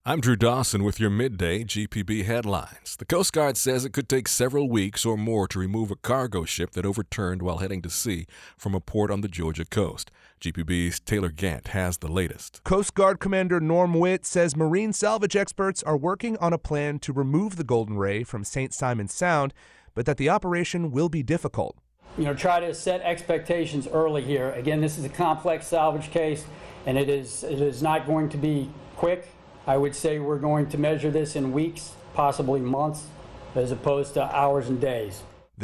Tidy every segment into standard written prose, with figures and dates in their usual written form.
I'm Drew Dawson with your midday GPB headlines. The Coast Guard says it could take several weeks or more to remove a cargo ship that overturned while heading to sea from a port on the Georgia coast. GPB's Taylor Gant has the latest. Coast Guard Commander Norm Witt says marine salvage experts are working on a plan to remove the Golden Ray from St. Simons Sound, but that the operation will be difficult. Try to set expectations early here. Again, this is a complex salvage case, and it is not going to be quick. I would say we're going to measure this in weeks, possibly months, as opposed to hours and days. The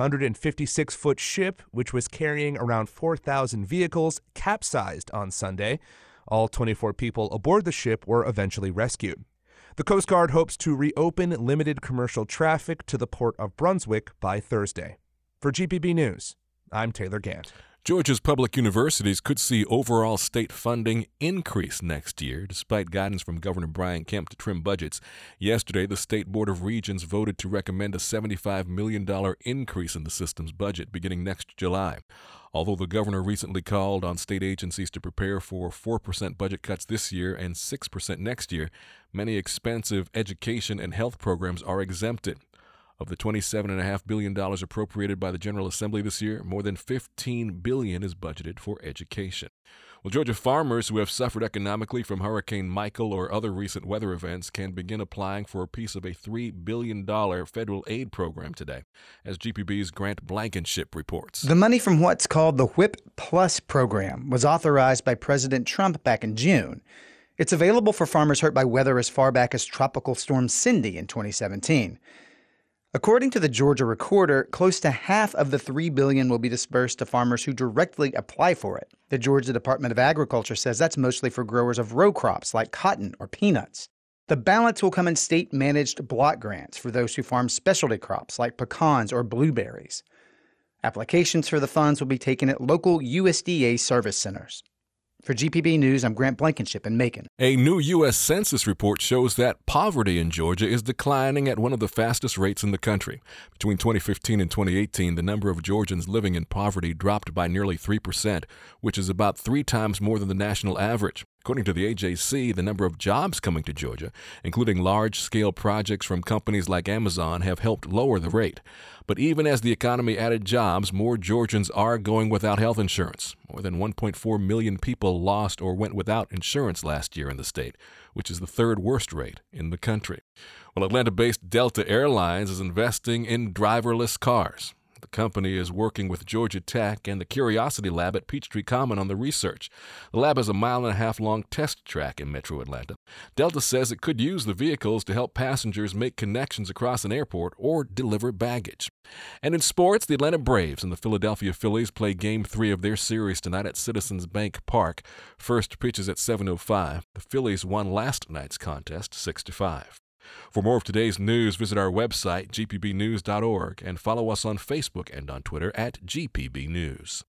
656-foot ship, which was carrying around 4,000 vehicles, capsized on Sunday. All 24 people aboard the ship were eventually rescued. The Coast Guard hopes to reopen limited commercial traffic to the port of Brunswick by Thursday. For GPB News, I'm Taylor Gant. Georgia's public universities could see overall state funding increase next year, despite guidance from Governor Brian Kemp to trim budgets. Yesterday, the State Board of Regents voted to recommend a $75 million increase in the system's budget beginning next July. Although the governor recently called on state agencies to prepare for 4% budget cuts this year and 6% next year, many expensive education and health programs are exempted. Of the $27.5 billion appropriated by the General Assembly this year, more than $15 billion is budgeted for education. Well, Georgia farmers who have suffered economically from Hurricane Michael or other recent weather events can begin applying for a piece of a $3 billion federal aid program today, as GPB's Grant Blankenship reports. The money from what's called the WHIP Plus program was authorized by President Trump back in June. It's available for farmers hurt by weather as far back as Tropical Storm Cindy in 2017. According to the Georgia Recorder, close to half of the $3 billion will be dispersed to farmers who directly apply for it. The Georgia Department of Agriculture says that's mostly for growers of row crops like cotton or peanuts. The balance will come in state-managed block grants for those who farm specialty crops like pecans or blueberries. Applications for the funds will be taken at local USDA service centers. For GPB News, I'm Grant Blankenship in Macon. A new U.S. Census report shows that poverty in Georgia is declining at one of the fastest rates in the country. Between 2015 and 2018, the number of Georgians living in poverty dropped by nearly 3%, which is about 3 times more than the national average. According to the AJC, the number of jobs coming to Georgia, including large-scale projects from companies like Amazon, have helped lower the rate. But even as the economy added jobs, more Georgians are going without health insurance. More than 1.4 million people lost or went without insurance last year in the state, which is the third worst rate in the country. Well, Atlanta-based Delta Airlines is investing in driverless cars. The company is working with Georgia Tech and the Curiosity Lab at Peachtree Common on the research. The lab has a 1.5-mile-long test track in metro Atlanta. Delta says it could use the vehicles to help passengers make connections across an airport or deliver baggage. And in sports, the Atlanta Braves and the Philadelphia Phillies play Game 3 of their series tonight at Citizens Bank Park. First pitch is at 7:05. The Phillies won last night's contest 6-5. For more of today's news, visit our website, gpbnews.org, and follow us on Facebook and on Twitter at GPB News.